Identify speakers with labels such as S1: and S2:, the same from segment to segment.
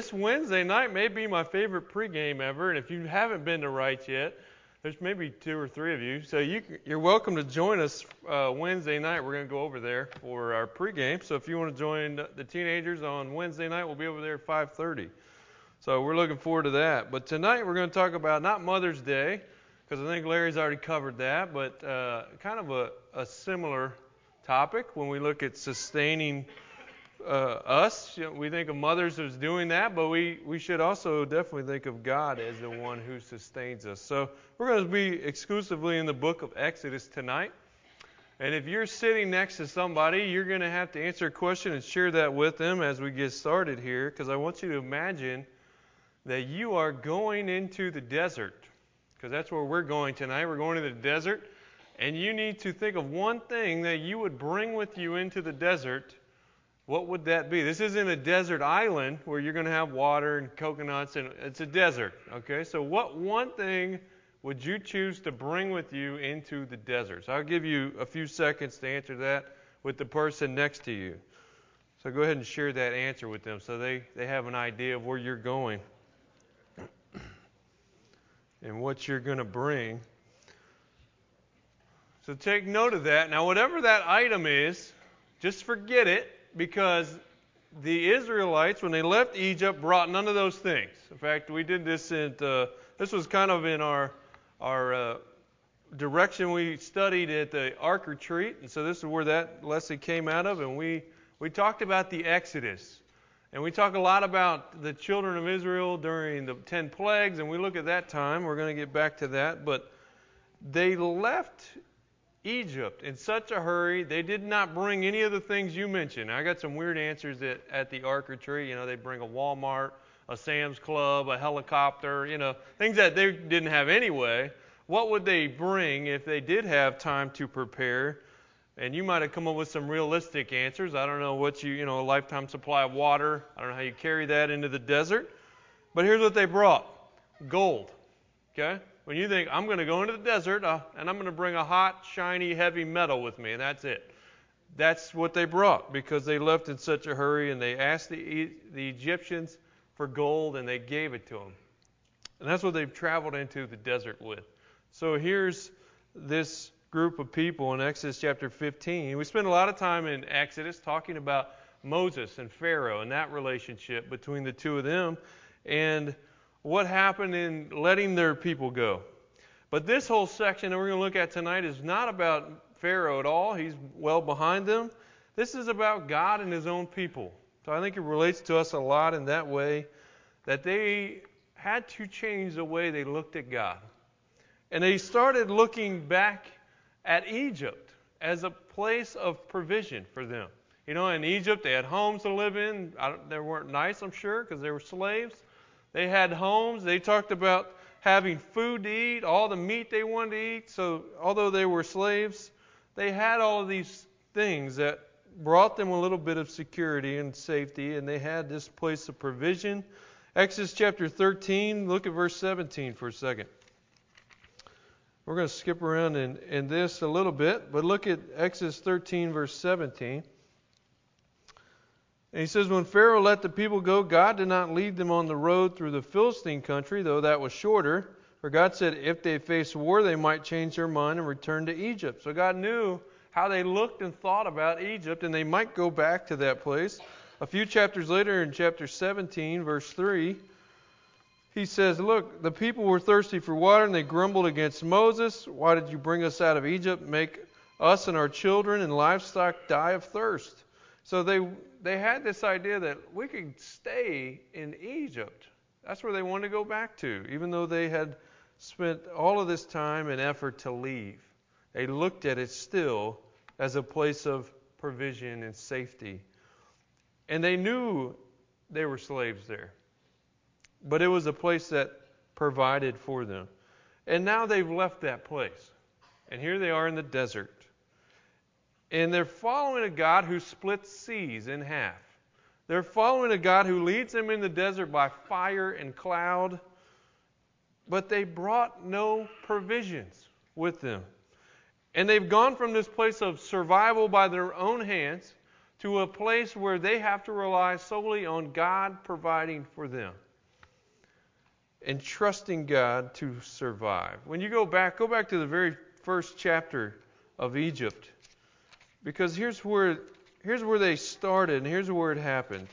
S1: this Wednesday night may be my favorite pregame ever, and if you haven't been to Wright yet, there's maybe 2 or 3 of you, so you're welcome to join us Wednesday night. We're going to go over there for our pregame, so if you want to join the teenagers on Wednesday night, we'll be over there at 5:30. So we're looking forward to that. But tonight we're going to talk about not Mother's Day, because I think Larry's already covered that, but kind of a similar topic when we look at sustaining us. You know, we think of mothers as doing that, but we should also definitely think of God as the one who sustains us. So we're going to be exclusively in the book of Exodus tonight. And if you're sitting next to somebody, you're going to have to answer a question and share that with them as we get started here, because I want you to imagine that you are going into the desert, because that's where we're going tonight. We're going to the desert, and you need to think of one thing that you would bring with you into the desert. What would that be? This isn't a desert island where you're going to have water and coconuts, and it's a desert, okay? So what one thing would you choose to bring with you into the desert? So I'll give you a few seconds to answer that with the person next to you. So go ahead and share that answer with them so they have an idea of where you're going and what you're going to bring. So take note of that. Now, whatever that item is, just forget it, because the Israelites, when they left Egypt, brought none of those things. In fact, we did this this was kind of in our direction we studied at the Ark Retreat, and so this is where that lesson came out of, and we talked about the Exodus. And we talk a lot about the children of Israel during the 10 plagues, and we look at that time. We're going to get back to that. But they left Egypt in such a hurry, they did not bring any of the things you mentioned. I got some weird answers at the Ark Retreat. You know, they bring a Walmart, a Sam's Club, a helicopter, you know, things that they didn't have anyway. What would they bring if they did have time to prepare? And you might have come up with some realistic answers. I don't know what a lifetime supply of water. I don't know how you carry that into the desert. But here's what they brought. Gold. Okay? When you think, I'm going to go into the desert, and I'm going to bring a hot, shiny, heavy metal with me, and that's it. That's what they brought, because they left in such a hurry, and they asked the Egyptians for gold, and they gave it to them. And that's what they've traveled into the desert with. So here's this group of people in Exodus chapter 15. We spend a lot of time in Exodus talking about Moses and Pharaoh and that relationship between the two of them and what happened in letting their people go. But this whole section that we're going to look at tonight is not about Pharaoh at all. He's well behind them. This is about God and his own people. So I think it relates to us a lot in that way, that they had to change the way they looked at God. And they started looking back at Egypt as a place of provision for them. You know, in Egypt, they had homes to live in. They weren't nice, I'm sure, because they were slaves. They had homes. They talked about having food to eat, all the meat they wanted to eat. So although they were slaves, they had all of these things that brought them a little bit of security and safety, and they had this place of provision. Exodus chapter 13, look at verse 17 for a second. We're going to skip around in this a little bit, but look at Exodus 13, verse 17. And he says, when Pharaoh let the people go, God did not lead them on the road through the Philistine country, though that was shorter. For God said if they faced war, they might change their mind and return to Egypt. So God knew how they looked and thought about Egypt, and they might go back to that place. A few chapters later, in chapter 17, verse 3, he says, look, the people were thirsty for water, and they grumbled against Moses. Why did you bring us out of Egypt, make us and our children and livestock die of thirst? So they had this idea that we could stay in Egypt. That's where they wanted to go back to, even though they had spent all of this time and effort to leave. They looked at it still as a place of provision and safety. And they knew they were slaves there. But it was a place that provided for them. And now they've left that place. And here they are in the desert. And they're following a God who splits seas in half. They're following a God who leads them in the desert by fire and cloud. But they brought no provisions with them. And they've gone from this place of survival by their own hands to a place where they have to rely solely on God providing for them and trusting God to survive. When you go back to the very first chapter of Egypt, because here's where they started and here's where it happened.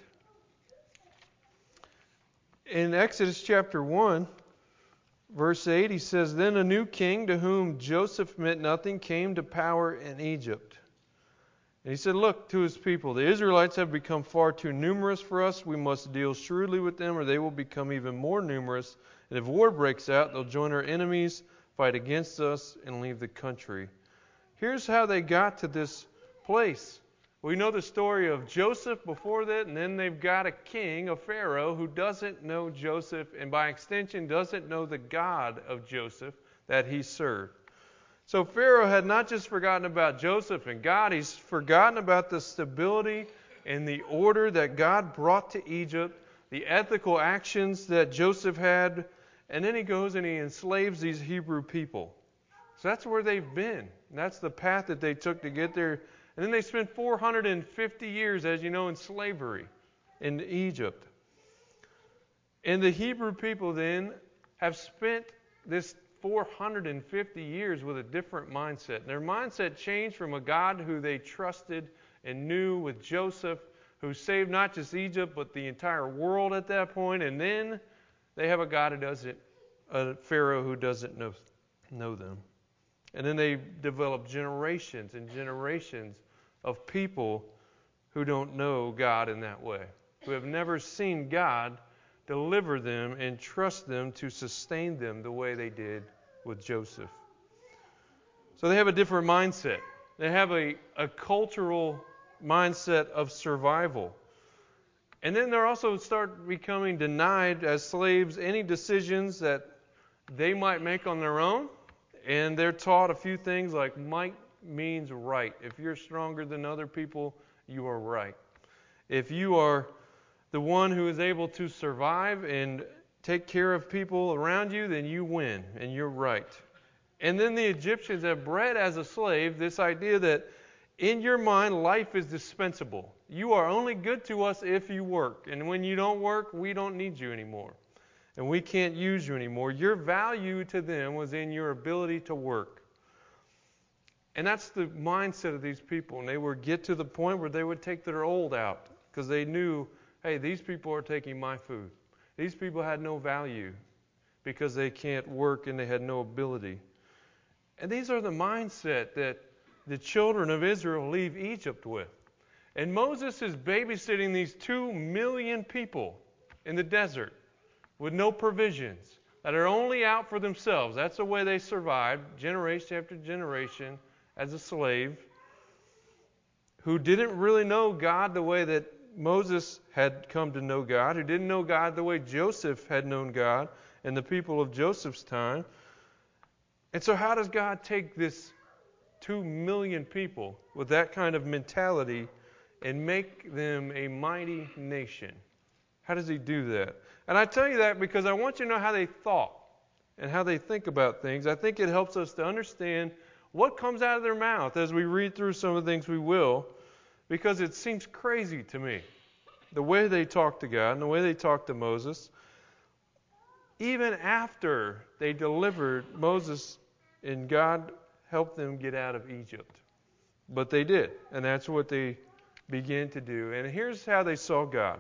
S1: In Exodus chapter 1, verse 8, he says, "Then a new king to whom Joseph meant nothing came to power in Egypt. And he said, look to his people, the Israelites have become far too numerous for us. We must deal shrewdly with them or they will become even more numerous. And if war breaks out, they'll join our enemies, fight against us, and leave the country." Here's how they got to this place. We know the story of Joseph before that, and then they've got a king, a Pharaoh, who doesn't know Joseph, and by extension doesn't know the God of Joseph that he served. So Pharaoh had not just forgotten about Joseph and God, he's forgotten about the stability and the order that God brought to Egypt, the ethical actions that Joseph had, and then he goes and he enslaves these Hebrew people. So that's where they've been. And that's the path that they took to get there. And then they spent 450 years, as you know, in slavery in Egypt. And the Hebrew people then have spent this 450 years with a different mindset. And their mindset changed from a God who they trusted and knew with Joseph, who saved not just Egypt, but the entire world at that point. And then they have a Pharaoh who doesn't know them. And then they develop generations and generations of people who don't know God in that way, who have never seen God deliver them and trust them to sustain them the way they did with Joseph. So they have a different mindset. They have a cultural mindset of survival. And then they're also start becoming denied as slaves any decisions that they might make on their own. And they're taught a few things like might means right. If you're stronger than other people, you are right. If you are the one who is able to survive and take care of people around you, then you win and you're right. And then the Egyptians have bred as a slave this idea that in your mind, life is dispensable. You are only good to us if you work. And when you don't work, we don't need you anymore. And we can't use you anymore. Your value to them was in your ability to work. And that's the mindset of these people. And they would get to the point where they would take their old out because they knew, hey, these people are taking my food. These people had no value because they can't work and they had no ability. And these are the mindset that the children of Israel leave Egypt with. And Moses is babysitting these 2 million people in the desert with no provisions, that are only out for themselves. That's the way they survived, generation after generation, as a slave, who didn't really know God the way that Moses had come to know God, who didn't know God the way Joseph had known God and the people of Joseph's time. And so how does God take this 2 million people with that kind of mentality and make them a mighty nation? How does he do that? And I tell you that because I want you to know how they thought and how they think about things. I think it helps us to understand what comes out of their mouth as we read through some of the things we will, because it seems crazy to me. The way they talk to God and the way they talk to Moses, even after they delivered Moses and God helped them get out of Egypt. But they did, and that's what they began to do. And here's how they saw God.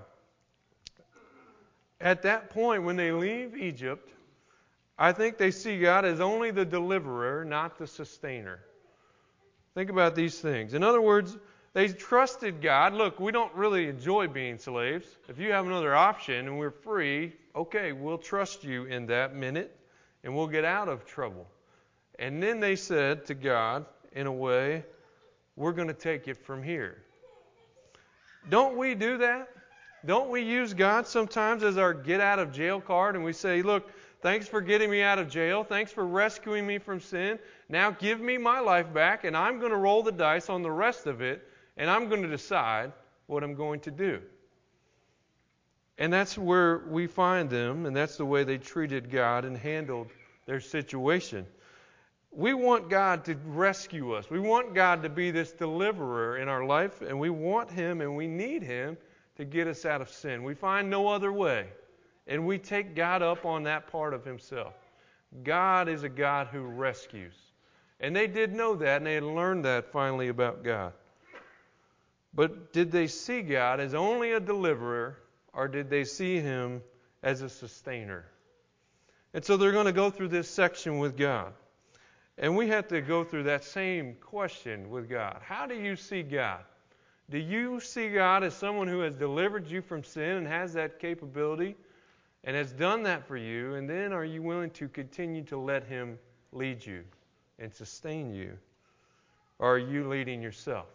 S1: At that point, when they leave Egypt, I think they see God as only the deliverer, not the sustainer. Think about these things. In other words, they trusted God. Look, we don't really enjoy being slaves. If you have another option and we're free, okay, we'll trust you in that minute and we'll get out of trouble. And then they said to God, in a way, we're going to take it from here. Don't we do that? Don't we use God sometimes as our get out of jail card and we say, look, thanks for getting me out of jail. Thanks for rescuing me from sin. Now give me my life back and I'm going to roll the dice on the rest of it and I'm going to decide what I'm going to do. And that's where we find them, and that's the way they treated God and handled their situation. We want God to rescue us. We want God to be this deliverer in our life, and we want Him and we need Him to get us out of sin. We find no other way, and we take God up on that part of Himself. God is a God who rescues. And they did know that, and they had learned that finally about God. But did they see God as only a deliverer, or did they see Him as a sustainer? And so they're going to go through this section with God. And we have to go through that same question with God. How do you see God? Do you see God as someone who has delivered you from sin and has that capability and has done that for you? And then are you willing to continue to let Him lead you and sustain you? Or are you leading yourself?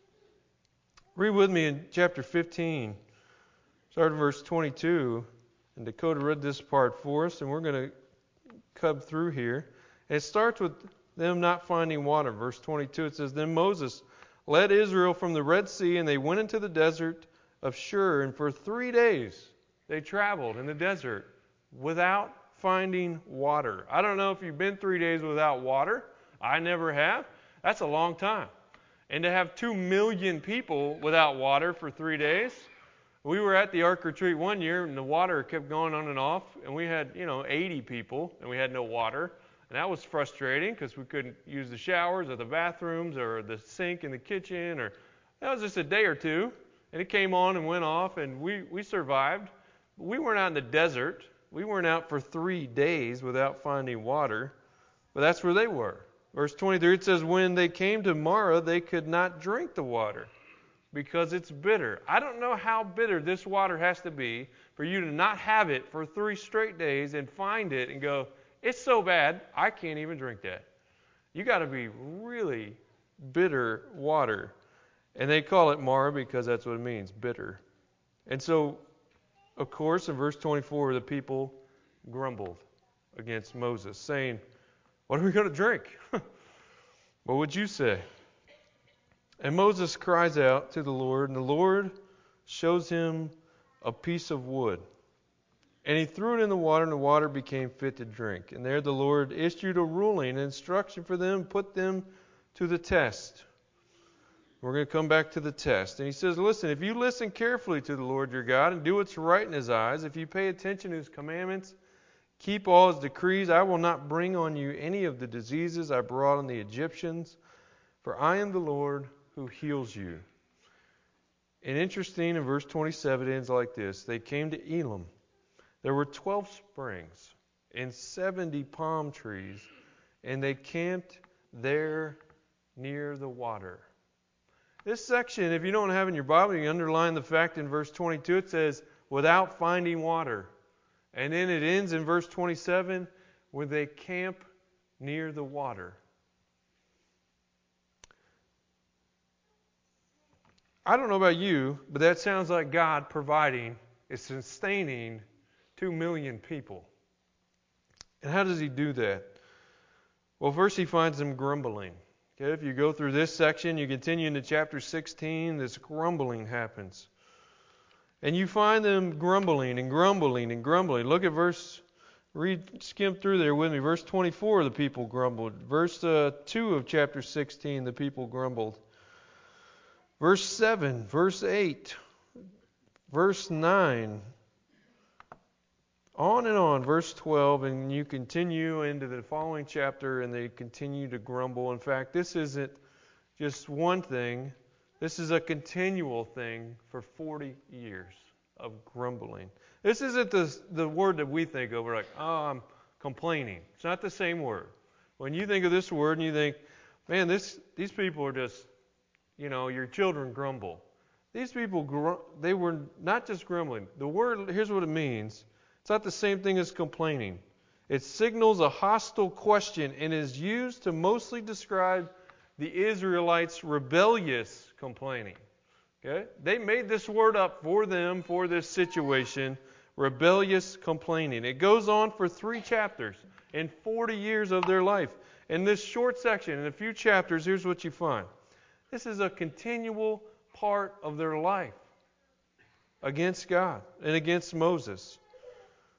S1: Read with me in chapter 15, start at verse 22. And Dakota read this part for us, and we're going to come through here. And it starts with them not finding water. Verse 22, it says, Then Moses led Israel from the Red Sea, and they went into the desert of Shur. And for 3 days they traveled in the desert without finding water. I don't know if you've been 3 days without water. I never have. That's a long time. And to have 2 million people without water for 3 days. We were at the Ark Retreat one year, and the water kept going on and off, and we had, 80 people, and we had no water. And that was frustrating because we couldn't use the showers or the bathrooms or the sink in the kitchen. That was just a day or two, and it came on and went off, and we survived. We weren't out in the desert. We weren't out for 3 days without finding water, but that's where they were. Verse 23, it says, When they came to Marah, they could not drink the water, because it's bitter. I don't know how bitter this water has to be for you to not have it for 3 straight days and find it and go, it's so bad, I can't even drink that. You got to be really bitter water. And they call it Marah because that's what it means, bitter. And so, of course, in verse 24, the people grumbled against Moses, saying, What are we going to drink? What would you say? And Moses cries out to the Lord, and the Lord shows him a piece of wood. And he threw it in the water, and the water became fit to drink. And there the Lord issued a ruling, an instruction for them, put them to the test. We're going to come back to the test. And he says, Listen, if you listen carefully to the Lord your God and do what's right in His eyes, if you pay attention to His commandments, keep all His decrees, I will not bring on you any of the diseases I brought on the Egyptians, for I am the Lord who heals you. And interesting, in verse 27 it ends like this. They came to Elim. There were 12 springs and 70 palm trees, and they camped there near the water. This section, if you don't have it in your Bible, you underline the fact in verse 22, it says, without finding water. And then it ends in verse 27, where they camp near the water. I don't know about you, but that sounds like God providing and sustaining 2 million people. And how does He do that? Well, first He finds them grumbling. Okay, if you go through this section, you continue into chapter 16, this grumbling happens. And you find them grumbling and grumbling and grumbling. Look at skim through there with me. Verse 24, the people grumbled. Verse 2 of chapter 16, the people grumbled. Verse 7, verse 8, verse 9, on and on, verse 12, and you continue into the following chapter and they continue to grumble. In fact, this isn't just one thing. This is a continual thing for 40 years of grumbling. This isn't the word that we think of. We're like, oh, I'm complaining. It's not the same word. When you think of this word and you think, man, these people are just, your children grumble. These people, they were not just grumbling. The word, here's what it means. It's not the same thing as complaining. It signals a hostile question and is used to mostly describe the Israelites' rebellious complaining. Okay? They made this word up for them, for this situation, rebellious complaining. It goes on for 3 chapters in 40 years of their life. In this short section, in a few chapters, here's what you find. This is a continual part of their life against God and against Moses.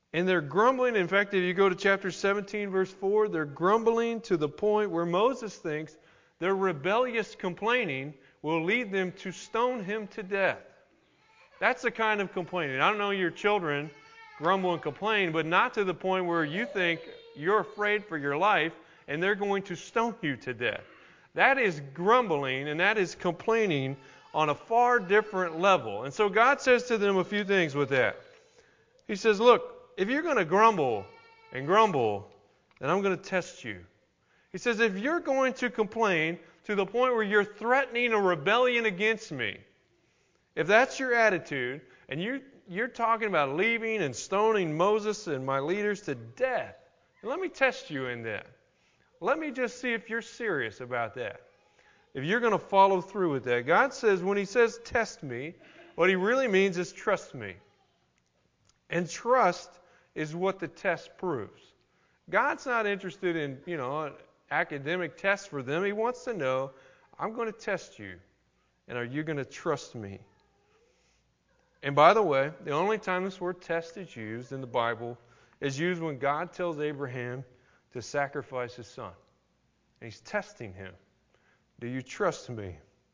S1: And they're grumbling. In fact, if you go to chapter 17, verse 4, they're grumbling to the point where Moses thinks their rebellious complaining will lead them to stone him to death. That's the kind of complaining. I don't know your children grumble and complain, but not to the point where you think you're afraid for your life and they're going to stone you to death. That is grumbling and that is complaining on a far different level. And so God says to them a few things with that. He says, look, if you're going to grumble and grumble, then I'm going to test you. He says, if you're going to complain to the point where you're threatening a rebellion against me, if that's your attitude, and you're talking about leaving and stoning Moses and my leaders to death, let me test you in that. Let me just see if you're serious about that. If you're going to follow through with that. God says, when He says test me, what He really means is trust me. And trust is what the test proves. God's not interested in, an academic test for them. He wants to know, I'm going to test you. And are you going to trust me? And by the way, the only time this word test is used in the Bible is used when God tells Abraham to sacrifice his son. And He's testing him. Do you trust me?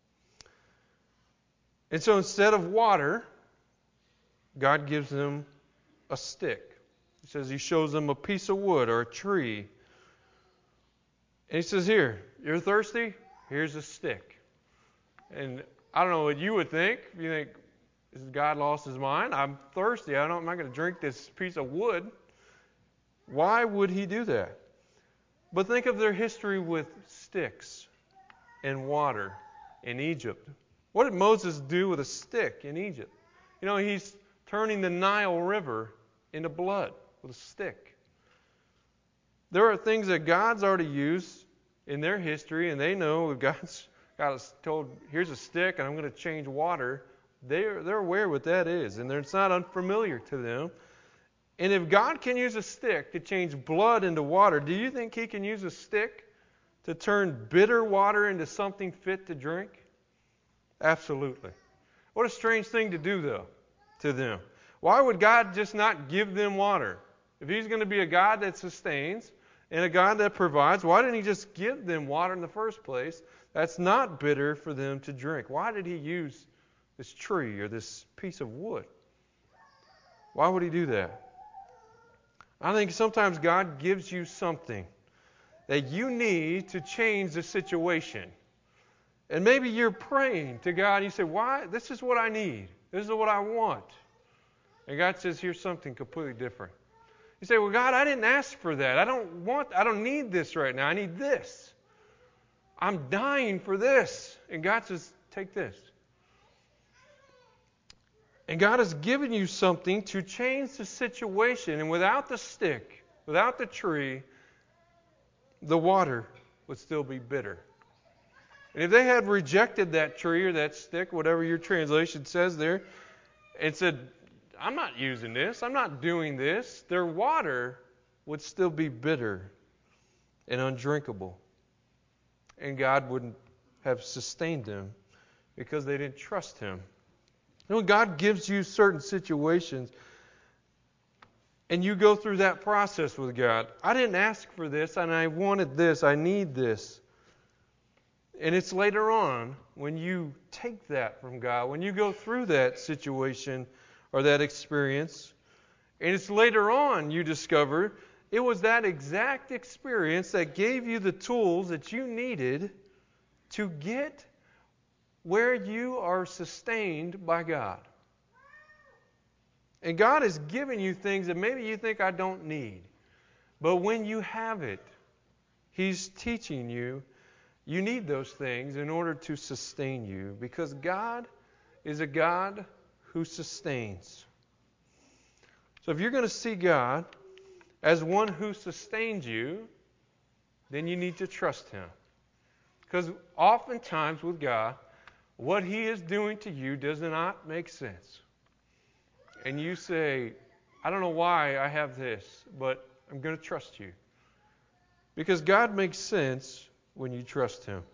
S1: And so instead of water, God gives them a stick. He says He shows them a piece of wood or a tree. And He says, here, you're thirsty? Here's a stick. And I don't know what you would think. You think, has God lost His mind? I'm thirsty. I'm not going to drink this piece of wood. Why would He do that? But think of their history with sticks and water in Egypt. What did Moses do with a stick in Egypt? He's turning the Nile River into blood with a stick. There are things that God's already used in their history, and they know God's got us told, here's a stick, and I'm going to change water. They're aware what that is, and it's not unfamiliar to them. And if God can use a stick to change blood into water, do you think He can use a stick to turn bitter water into something fit to drink? Absolutely. What a strange thing to do, though, to them. Why would God just not give them water? If He's going to be a God that sustains and a God that provides, why didn't He just give them water in the first place that's not bitter for them to drink? Why did He use this tree or this piece of wood? Why would He do that? I think sometimes God gives you something that you need to change the situation. And maybe you're praying to God and you say, why? This is what I need. This is what I want. And God says, here's something completely different. You say, well, God, I didn't ask for that. I don't need this right now. I need this. I'm dying for this. And God says, take this. And God has given you something to change the situation. And without the stick, without the tree, the water would still be bitter. And if they had rejected that tree or that stick, whatever your translation says there, and said, I'm not using this, I'm not doing this, their water would still be bitter and undrinkable. And God wouldn't have sustained them because they didn't trust Him. When God gives you certain situations and you go through that process with God, I didn't ask for this and I wanted this, I need this. And it's later on when you take that from God, when you go through that situation or that experience, and it's later on you discover it was that exact experience that gave you the tools that you needed to get where you are sustained by God. And God has given you things that maybe you think I don't need. But when you have it, He's teaching you need those things in order to sustain you. Because God is a God who sustains. So if you're going to see God as one who sustains you, then you need to trust Him. Because oftentimes with God, what He is doing to you does not make sense. And you say, I don't know why I have this, but I'm going to trust you. Because God makes sense when you trust Him.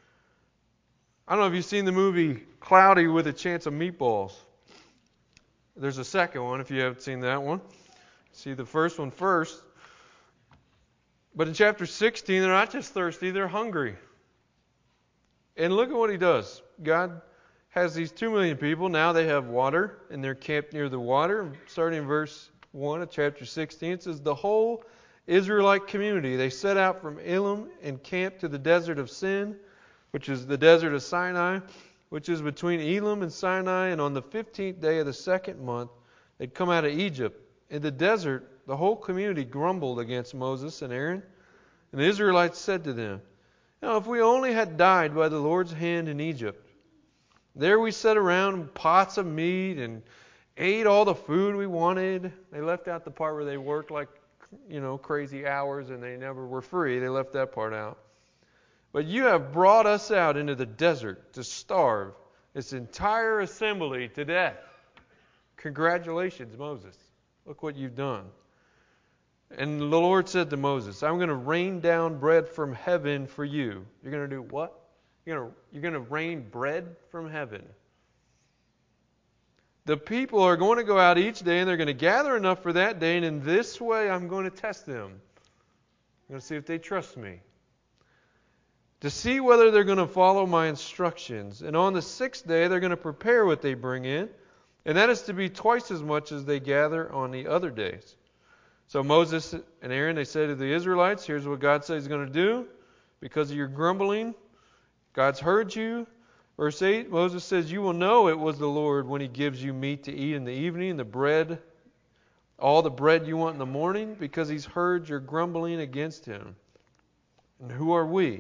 S1: I don't know if you've seen the movie Cloudy with a Chance of Meatballs. There's a second one if you haven't seen that one. See the first one first. But in chapter 16, they're not just thirsty, they're hungry. And look at what he does. God has these 2 million people. Now they have water, and they're camped near the water. Starting in verse 1 of chapter 16, it says, the whole Israelite community, they set out from Elim and camped to the desert of Sin, which is the desert of Sinai, which is between Elim and Sinai. And on the 15th day of the second month, they'd come out of Egypt. In the desert, the whole community grumbled against Moses and Aaron. And the Israelites said to them, now, if we only had died by the Lord's hand in Egypt. There we sat around pots of meat and ate all the food we wanted. They left out the part where they worked like, crazy hours and they never were free. They left that part out. But you have brought us out into the desert to starve this entire assembly to death. Congratulations, Moses. Look what you've done. And the Lord said to Moses, I'm going to rain down bread from heaven for you. You're going to do what? You're going to rain bread from heaven. The people are going to go out each day and they're going to gather enough for that day. And in this way, I'm going to test them. I'm going to see if they trust me. To see whether they're going to follow my instructions. And on the 6th day, they're going to prepare what they bring in. And that is to be twice as much as they gather on the other days. So Moses and Aaron, they said to the Israelites, here's what God says He's going to do. Because of your grumbling, God's heard you. Verse 8, Moses says, you will know it was the Lord when He gives you meat to eat in the evening, the bread, all the bread you want in the morning, because He's heard your grumbling against Him. And who are we?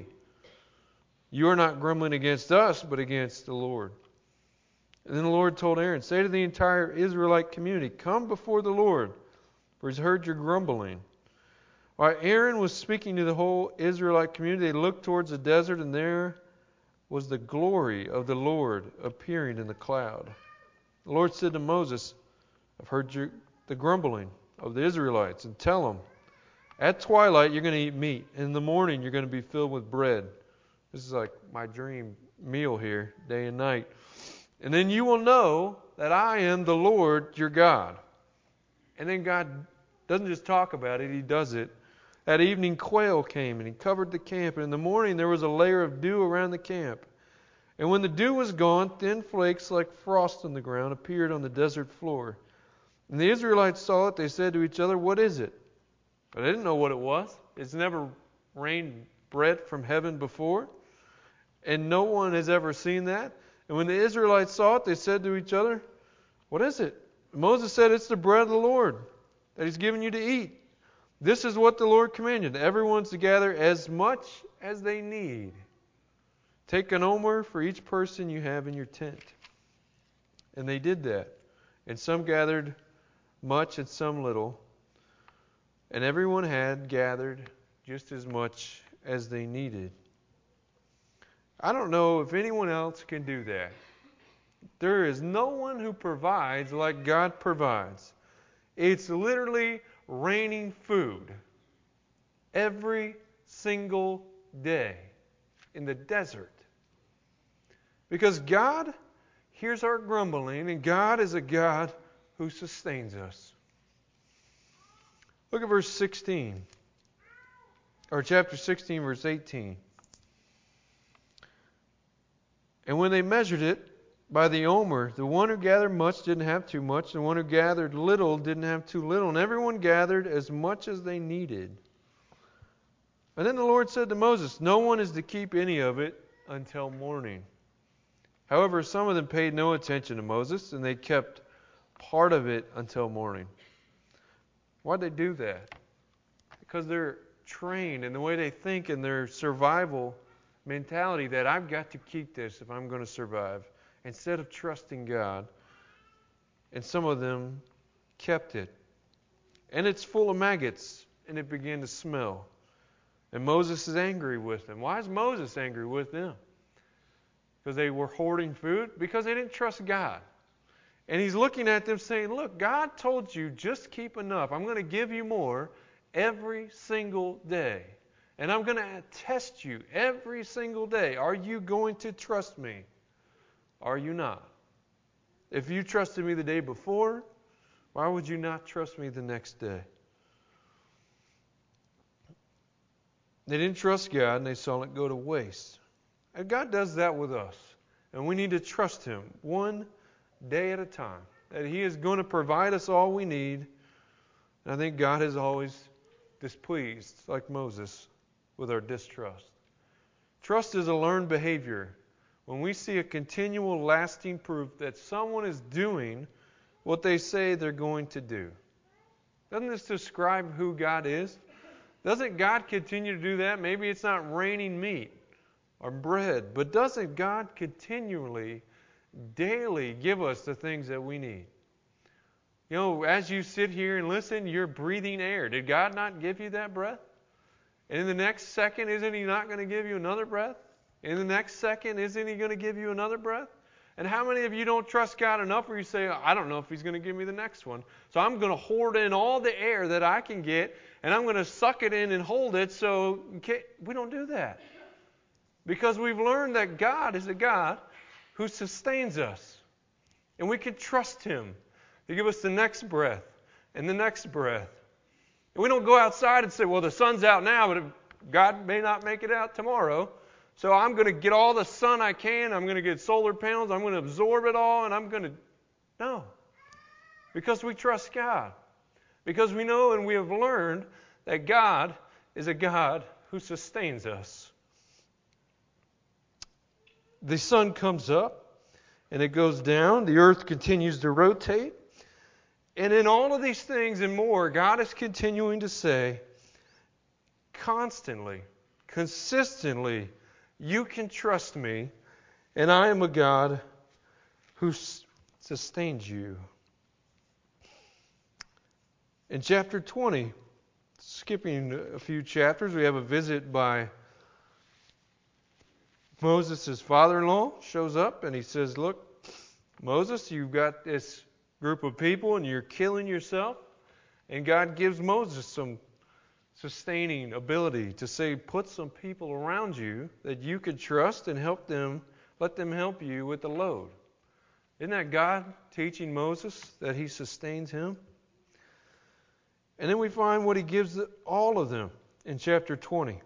S1: You are not grumbling against us, but against the Lord. And then the Lord told Aaron, say to the entire Israelite community, come before the Lord, for He's heard your grumbling. While Aaron was speaking to the whole Israelite community, they looked towards the desert, and there was the glory of the Lord appearing in the cloud. The Lord said to Moses, I've heard the grumbling of the Israelites, and tell them, at twilight you're going to eat meat, and in the morning you're going to be filled with bread. This is like my dream meal here, day and night. And then you will know that I am the Lord your God. And then God doesn't just talk about it, He does it. That evening quail came and He covered the camp. And in the morning there was a layer of dew around the camp. And when the dew was gone, thin flakes like frost on the ground appeared on the desert floor. And the Israelites saw it. They said to each other, what is it? But they didn't know what it was. It's never rained bread from heaven before. And no one has ever seen that. And when the Israelites saw it, they said to each other, what is it? And Moses said, it's the bread of the Lord that He's given you to eat. This is what the Lord commanded. Everyone's to gather as much as they need. Take an omer for each person you have in your tent. And they did that. And some gathered much and some little. And everyone had gathered just as much as they needed. I don't know if anyone else can do that. There is no one who provides like God provides. It's literally raining food every single day in the desert. Because God hears our grumbling, and God is a God who sustains us. Look at verse 16, or chapter 16, verse 18. And when they measured it by the omer, the one who gathered much didn't have too much, the one who gathered little didn't have too little, and everyone gathered as much as they needed. And then the Lord said to Moses, no one is to keep any of it until morning. However, some of them paid no attention to Moses, and they kept part of it until morning. Why'd they do that? Because they're trained in the way they think in their survival mentality that I've got to keep this if I'm going to survive, instead of trusting God. And some of them kept it. And it's full of maggots, and it began to smell. And Moses is angry with them. Why is Moses angry with them? Because they were hoarding food? Because they didn't trust God. And He's looking at them saying, look, God told you just keep enough. I'm going to give you more every single day. And I'm going to test you every single day. Are you going to trust me? Are you not? If you trusted me the day before, why would you not trust me the next day? They didn't trust God, and they saw it go to waste. And God does that with us. And we need to trust Him one day at a time. That He is going to provide us all we need. And I think God is always displeased, like Moses, with our distrust. Trust is a learned behavior. When we see a continual, lasting proof that someone is doing what they say they're going to do. Doesn't this describe who God is? Doesn't God continue to do that? Maybe it's not raining meat or bread, but doesn't God continually, daily give us the things that we need? You know, as you sit here and listen, you're breathing air. Did God not give you that breath? And in the next second, isn't He not going to give you another breath? In the next second, isn't He going to give you another breath? And how many of you don't trust God enough where you say, I don't know if He's going to give me the next one, so I'm going to hoard in all the air that I can get, and I'm going to suck it in and hold it, so we don't do that. Because we've learned that God is a God who sustains us. And we can trust Him to give us the next breath and the next breath. And we don't go outside and say, well, the sun's out now, but God may not make it out tomorrow. So I'm going to get all the sun I can. I'm going to get solar panels. I'm going to absorb it all, and I'm going to... No. Because we trust God. Because we know and we have learned that God is a God who sustains us. The sun comes up, and it goes down. The earth continues to rotate. And in all of these things and more, God is continuing to say, constantly, consistently, you can trust me, and I am a God who sustains you. In chapter 20, skipping a few chapters, we have a visit by Moses' father-in-law. Shows up and he says, look, Moses, you've got this group of people and you're killing yourself. And God gives Moses some sustaining ability to say, put some people around you that you could trust and help them, let them help you with the load. Isn't that God teaching Moses that He sustains him? And then we find what He gives all of them in chapter 20.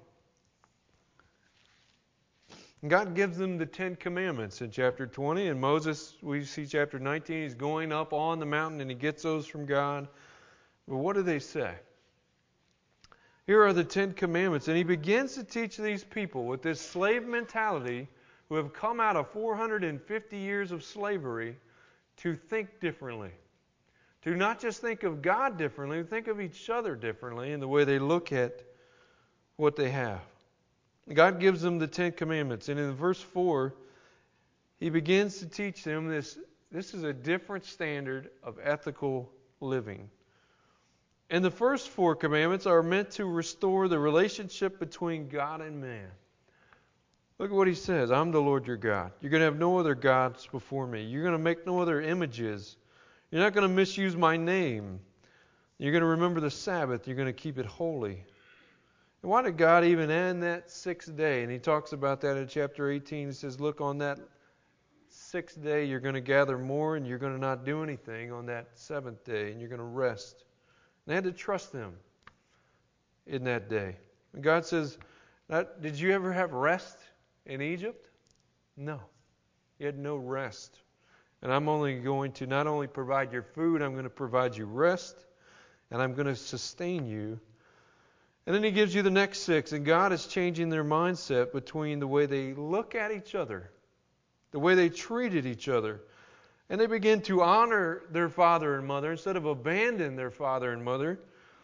S1: And God gives them the 10 Commandments in chapter 20. And Moses, we see chapter 19, he's going up on the mountain and he gets those from God. But what do they say? Here are the 10 Commandments. And he begins to teach these people with this slave mentality who have come out of 450 years of slavery to think differently. To not just think of God differently, think of each other differently in the way they look at what they have. God gives them the 10 Commandments. And in verse 4, He begins to teach them this is a different standard of ethical living. And the first 4 commandments are meant to restore the relationship between God and man. Look at what He says. I'm the Lord your God. You're going to have no other gods before me. You're going to make no other images. You're not going to misuse my name. You're going to remember the Sabbath. You're going to keep it holy. And why did God even end that 6th day? And He talks about that in chapter 18. He says, look, on that 6th day you're going to gather more and you're going to not do anything on that 7th day and you're going to rest. And they had to trust Him in that day. And God says, did you ever have rest in Egypt? No. You had no rest. And I'm only going to not only provide your food, I'm going to provide you rest, and I'm going to sustain you. And then He gives you the next 6, and God is changing their mindset between the way they look at each other, the way they treated each other. And they begin to honor their father and mother instead of abandon their father and mother.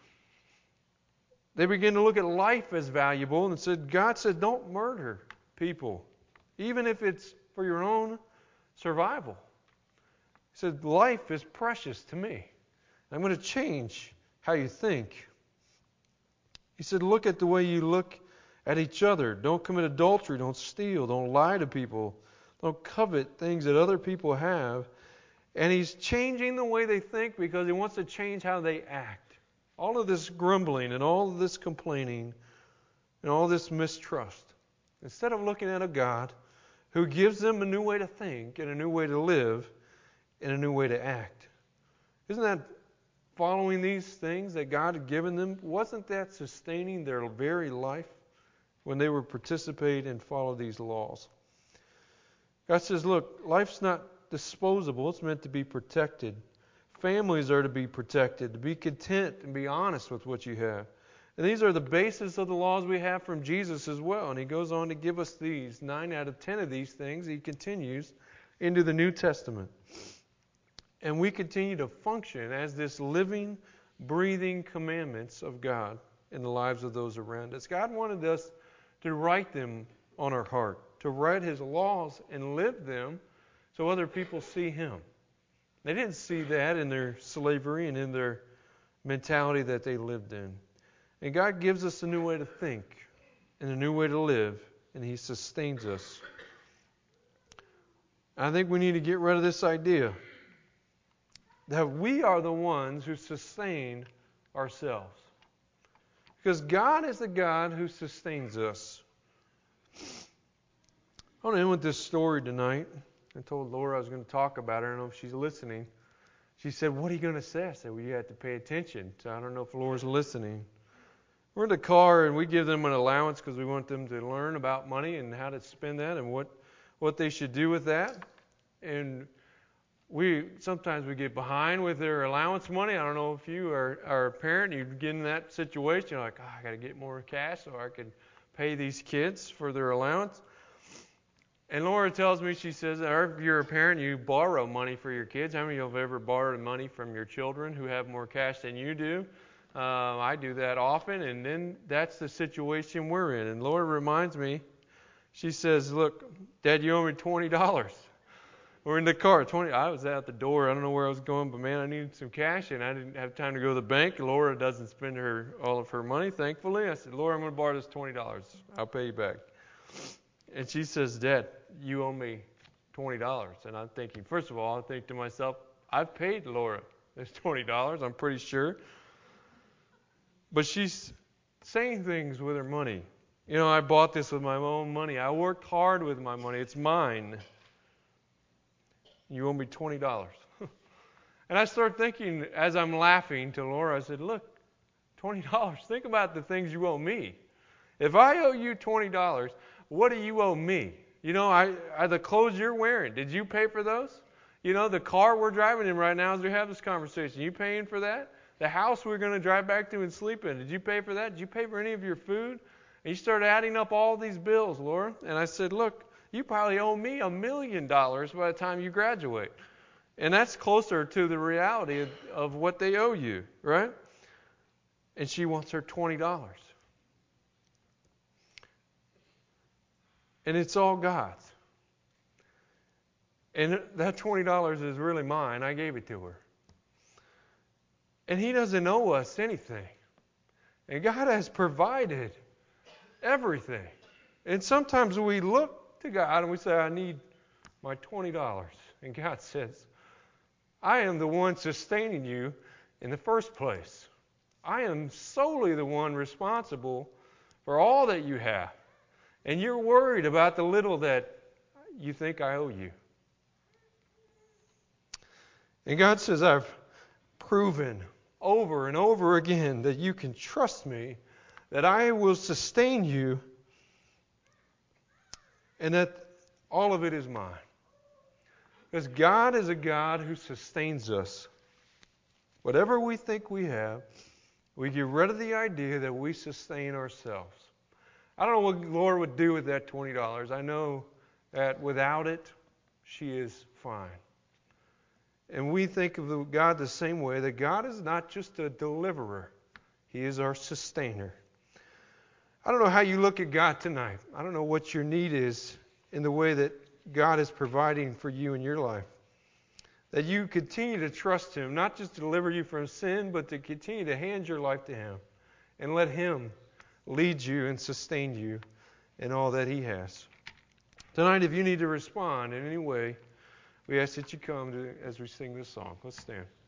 S1: They begin to look at life as valuable, and God said, don't murder people, even if it's for your own survival. He said, life is precious to me. I'm going to change how you think. He said, look at the way you look at each other. Don't commit adultery. Don't steal. Don't lie to people. Don't covet things that other people have. And He's changing the way they think because He wants to change how they act. All of this grumbling and all of this complaining and all this mistrust. Instead of looking at a God who gives them a new way to think and a new way to live, and a new way to act. Isn't that following these things that God had given them? Wasn't that sustaining their very life when they were participating and follow these laws? God says, look, life's not disposable. It's meant to be protected. Families are to be protected, to be content and be honest with what you have. And these are the basis of the laws we have from Jesus as well. And he goes on to give us these. 9 out of 10 of these things he continues into the New Testament. And we continue to function as this living, breathing commandments of God in the lives of those around us. God wanted us to write them on our heart, to write his laws and live them so other people see him. They didn't see that in their slavery and in their mentality that they lived in. And God gives us a new way to think and a new way to live, and he sustains us. I think we need to get rid of this idea that we are the ones who sustain ourselves. Because God is the God who sustains us. I want to end with this story tonight. I told Laura I was going to talk about it. I don't know if she's listening. She said, what are you going to say? I said, well, you have to pay attention. So I don't know if Laura's listening. We're in the car, and we give them an allowance because we want them to learn about money and how to spend that and what they should do with that. And sometimes we get behind with their allowance money. I don't know if you are a parent, you get in that situation, you're like, I got to get more cash so I can pay these kids for their allowance. And Laura tells me, she says, if you're a parent, you borrow money for your kids. How many of you have ever borrowed money from your children who have more cash than you do? I do that often, and then that's the situation we're in. And Laura reminds me, she says, look, Dad, you owe me $20. We're in the car. I was out the door. I don't know where I was going, but man, I needed some cash, and I didn't have time to go to the bank. Laura doesn't spend all of her money, thankfully. I said, Laura, I'm going to borrow this $20. I'll pay you back. And she says, Dad, you owe me $20. And I'm thinking, first of all, I think to myself, I've paid Laura this $20, I'm pretty sure. But she's saying things with her money. You know, I bought this with my own money. I worked hard with my money. It's mine. You owe me $20. And I start thinking, as I'm laughing to Laura, I said, look, $20. Think about the things you owe me. If I owe you $20, what do you owe me? You know, the clothes you're wearing, did you pay for those? You know, the car we're driving in right now as we have this conversation, you paying for that? The house we're going to drive back to and sleep in, did you pay for that? Did you pay for any of your food? And you start adding up all these bills, Laura. And I said, look, you probably owe me $1 million by the time you graduate. And that's closer to the reality of what they owe you, right? And she wants her $20. And it's all God's. And that $20 is really mine. I gave it to her. And he doesn't owe us anything. And God has provided everything. And sometimes we look to God and we say, I need my $20. And God says, I am the one sustaining you in the first place. I am solely the one responsible for all that you have. And you're worried about the little that you think I owe you. And God says, I've proven over and over again that you can trust me, that I will sustain you, and that all of it is mine. Because God is a God who sustains us. Whatever we think we have, we get rid of the idea that we sustain ourselves. I don't know what Laura would do with that $20. I know that without it, she is fine. And we think of God the same way, that God is not just a deliverer. He is our sustainer. I don't know how you look at God tonight. I don't know what your need is in the way that God is providing for you in your life. That you continue to trust Him, not just to deliver you from sin, but to continue to hand your life to Him and let Him lead you and sustain you in all that He has. Tonight, if you need to respond in any way, we ask that you come as we sing this song. Let's stand.